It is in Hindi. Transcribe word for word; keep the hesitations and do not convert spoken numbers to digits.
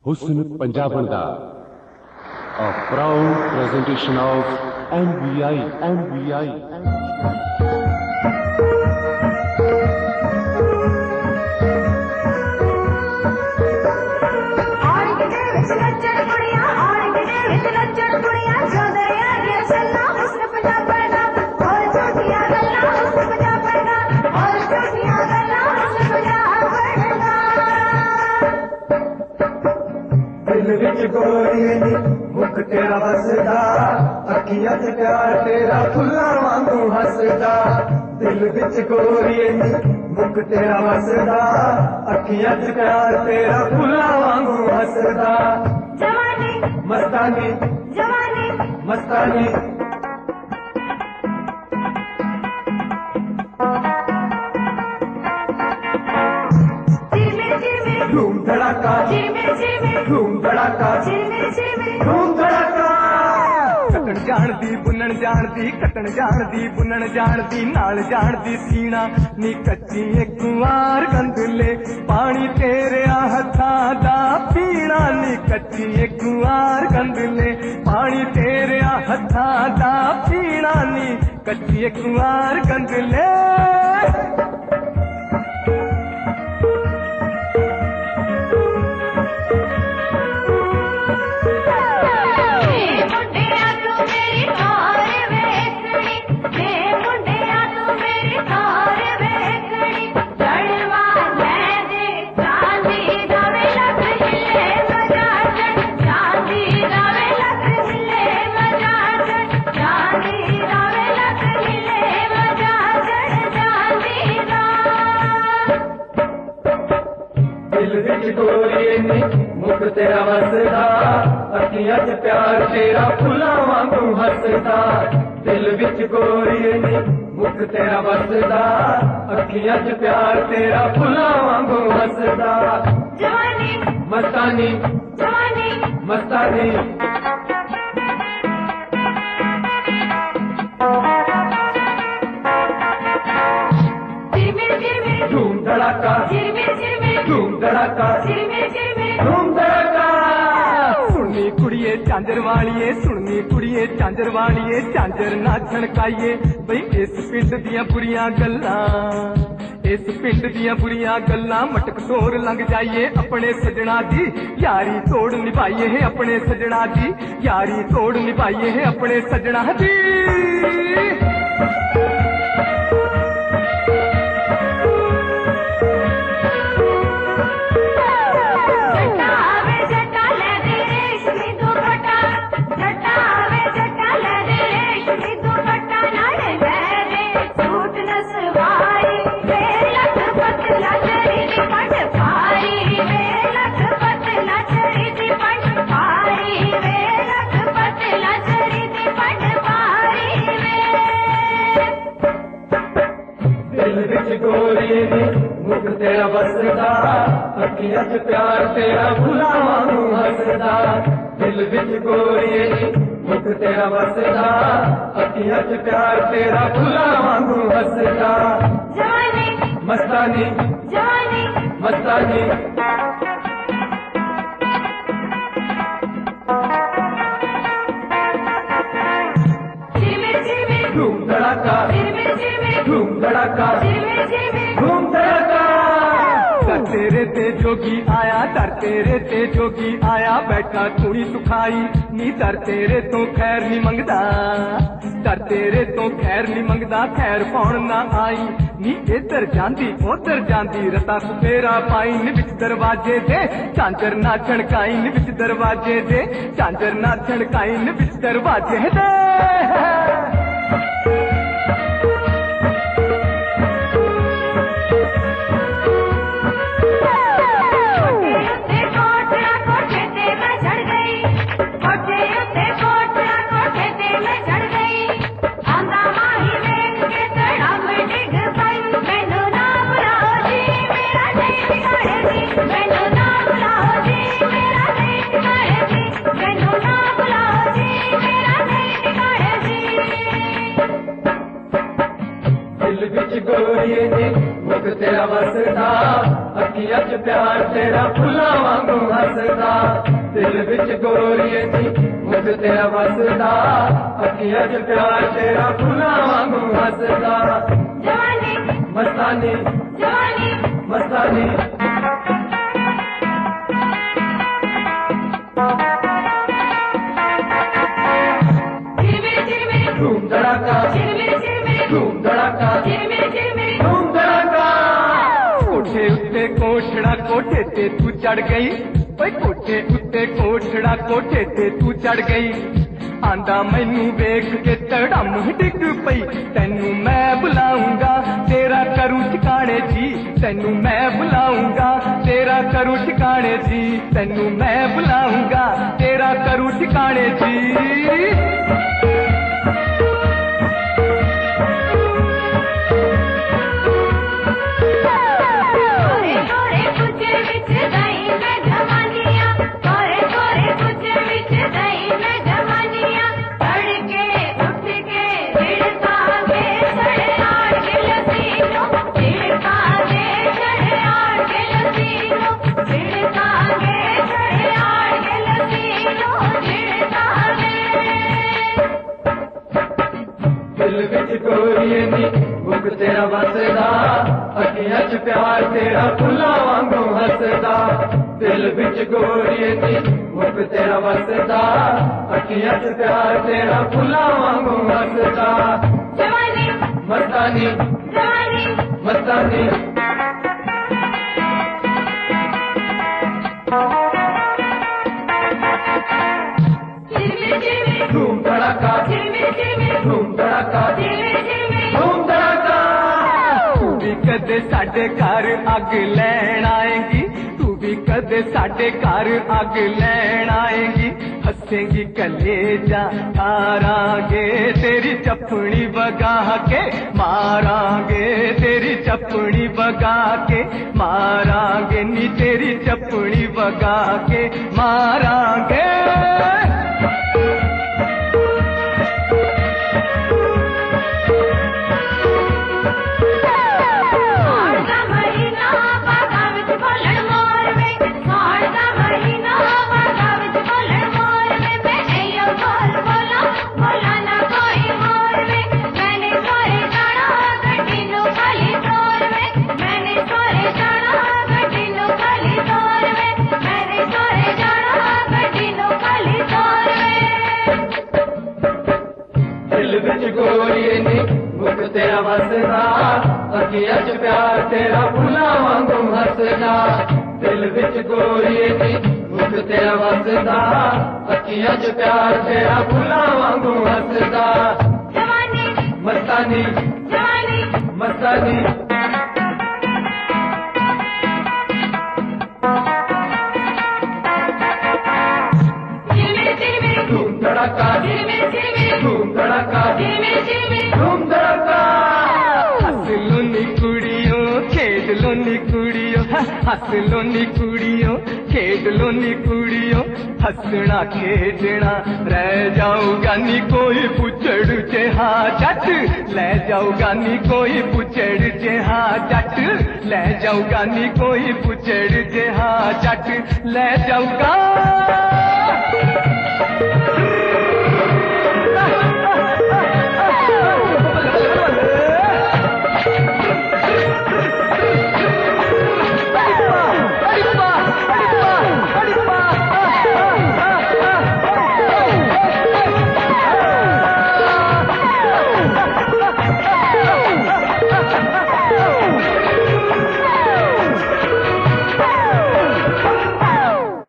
Husn Punjaban da, a proud presentation of M V I, M V I. दिल विच गोरी मुख तेरा वसदा अखियां च प्यार तेरा फुल्लां वांगू हसदा दिल विच गोरी मुख तेरा वसदा अखियां च प्यार तेरा फुल्लां वांगू हसदा जवानी मस्तानी जवानी मस्तानी धूम धड़ाका धूम धड़ाका धूम धड़ाका कटण जानदी बुनण जानदी कटण जानदी बुनण जानदी नाल जानदी सीना नी कच्ची एक कुंवार गंदले पानी तेरे हत्थां दा पीना नी कच्ची एक कुंवार गंदले पानी तेरे हत्थां दा पीना नी कच्ची एक कुंवार गंदले मुख तेरा वसदा अखियां च प्यार तेरा फुल्लां वांगू हसदा दिल विच गोरी मुख तेरा वसदा अखियां च प्यार तेरा फुल्लां वांगू हसदा जवानी मस्तानी जवानी मस्तानी धूम धड़ाका धूम धड़ाका धूम धड़ाका सुननी कुड़िए झांझर वालिए सुननी कुड़िए झांझर वालिए झांझर ना छणकाइए बई इस पिंड दियां बुरियां गल्लां इस पिंड दियां बुरियां गल्लां मटक तोड़ लंघ जाइए अपने सजना दी यारी तोड़ निभाइए है अपने सजना दी यारी तोड़ निभाइए है अपने सजना दी मुख तेरा वसदा अखियां च प्यार तेरा फुल्लां वांगू हसदा दिल विच गोरी मुख तेरा वसदा अखियां च प्यार तेरा फुल्लां वांगू हसदा जवानी मस्तानी जवानी मस्तानी धूम धड़ाका धूम धड़ाका धूम धड़ाका डर तेरे ते जोगी आया डर तेरे ते जोगी आया बैठा थोड़ी सुखाई नी डर तेरे तो खैर नी मंगदा डर तेरे तो खैर नी मंगदा खैर पाउण ना आई नी इधर जांदी उधर जांदी रता फेरा पाई नी विच दरवाजे दे झांझर ना छणकाई नी विच दरवाजे दे झांझर ना छणकाई नी विच दरवाजे दे गोरी मुख तेरा वसदा अखियां च प्यार तेरा फुल्लां वांगू हसदा दिल विच गोरीए नी मुझ तेरा वसदा अखियां च प्यार तेरा फुल्लां वांगू हसदा जवानी मस्तानी जवानी मस्तानी चिरमिरी चिरमिरी धूम धड़ाका चिरमिरी चिरमिरी धूम धड़ाका चिरमिरी चिरमिरी धूम धड़ाका कोठे उत्ते कोठड़ा कोठे ते तू चढ़ गई ओए कोठे उत्ते कोठड़ा कोठे ते तू चढ़ गई आंदा मैनू वेख के धड़म डिग पई तैनू मैं बुलाऊंगा तेरा करूं ठिकाने जी तैनू मैं बुलाऊंगा तेरा करूं ठिकाने जी तैनू मैं बुलाऊंगा तेरा करूं ठिकाने जी कोरे कोरे कुछ विच दई मैं जवानियां कोरे कोरे कुछ विच दई मैं जवानियां तड़के उठ के रिड़का के चढ़े आड़ के लसीनो रिड़का के चढ़े आड़ के लसीनो रिड़का के चढ़े आड़ के लसीनो रिड़का के दिल विच गोरीए नी मुख तेरा वसदा अखियां च प्यार तेरा फुल्लां वांगू हसदा दिल विच गोरीए नी मुख तेरा वसदा अखियां च प्यार तेरा फुल्लां वांगू हसदा जवानी मस्तानी जवानी मस्तानी चिरमिरी चिरमिरी धूम धड़ाका चिरमिरी चिरमिरी धूम धड़ाका चिरमिरी चिरमिरी धूम धड़ाका तू भी कदे साडे घर अग लैन आएगी तू भी कदे साडे घर अग लैन आएगी हसेंगी कलेजा ठारांगे तेरी चपड़ी बगा के मारांगे तेरी चपड़ी बगा के मारांगे नी तेरी चपड़ी बगा के मारांगे साड़ दा महीना बागा विच बोलण मोर वे साड़ दा महीना बागा विच बोलण मोर वे मैं एयो बोल बोला बोला ना कोई मोर वे मैंने सोरे जाना गड्डी नु खाली तोर वे मैंने सोरे जाना गड्डी नु खाली तोर वे मैंने सोरे जाना गड्डी नु खाली तोर वे दिल विच गोरीए नी मुख तेरा वसदा अखियां च प्यार तेरा फुल्लां वांगू हसदा दिल विच गोरीए नी मुख तेरा वसदा अखियां च प्यार तेरा फुल्लां वांगू हसदा जवानी मस्तानी जवानी मस्तानी चिरमिरी चिरमिरी धूम धड़ाका चिरमिरी चिरमिरी धूम धड़ाका चिरमिरी चिरमिरी धूम धड़ाका हस लो नी कुड़ियों खेड लो नी कुड़ियों हस लो नी कुड़ियों खेड लो नी कुड़ियों हसना खेडना रह जाऊगा नी कोई पुछड़ चे हाँ जट ले जाऊगा नी कोई पुछड़ चे हाँ जट ले जाऊगा नी कोई पुछड़ चे हाँ जट ले जाऊगा